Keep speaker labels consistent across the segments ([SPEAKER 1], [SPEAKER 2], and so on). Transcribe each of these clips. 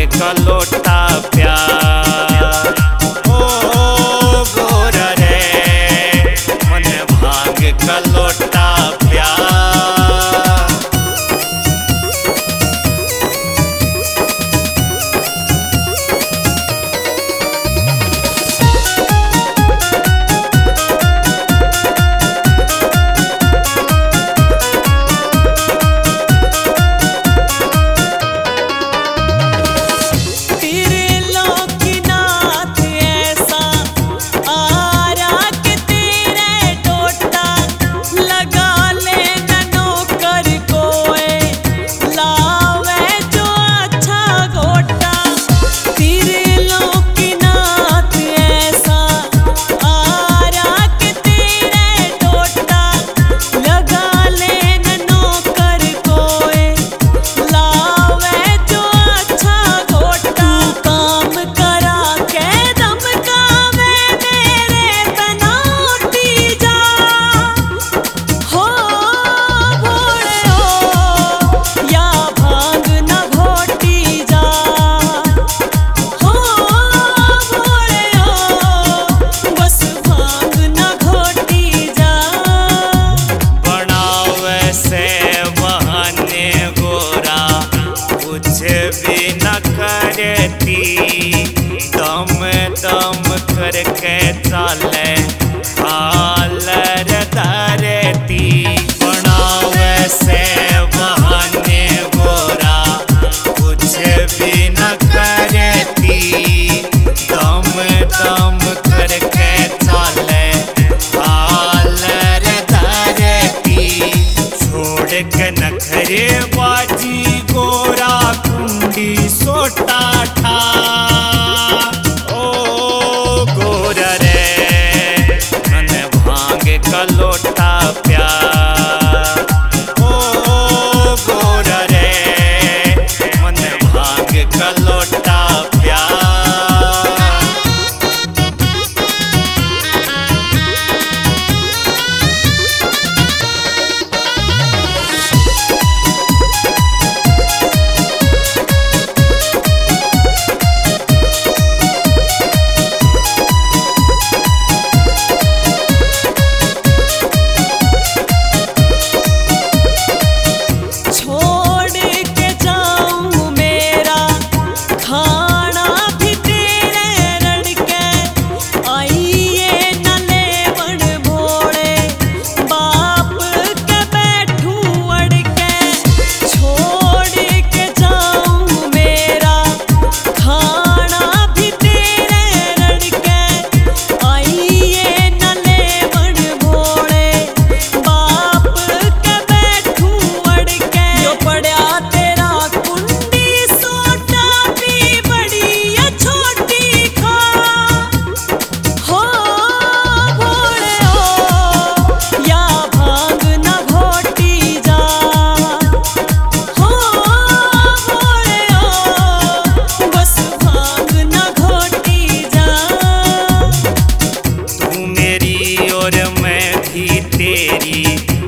[SPEAKER 1] का लोटा प्यार। ओ गोरा रे मन भांग का लोटा प्यार। भी न करती दम दम करके चाले हालर धरती। बनावे से बहाने गोरा कुछ भी न करती दम दम करके चाले हालर धरती। छोड़ के नखरे बाजी गोरा कुंडी सोटा ठा। ओ गोरा रे मन भांग का लोटा प्यार। ओ गोरा रे मन भांग का लोटा प्यार। तेरी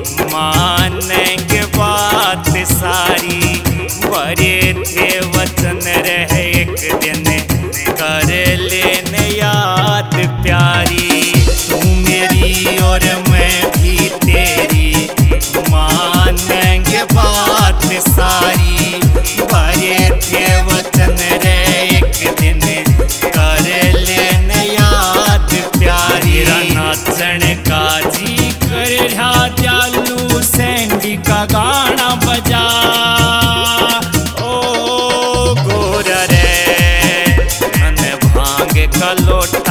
[SPEAKER 1] मानेंगे बात सारी बड़े थे वचन रहे एक दिन कर लेने याद प्यारी। तू मेरी और मैं भी तेरी मानेंगे बात सारी बड़े थे वचन रहे एक दिन कर लेने याद प्यारी। नाचन का जी चालू सैंडी का गाना बजा। ओ गोरा रे मन भांग का लोटा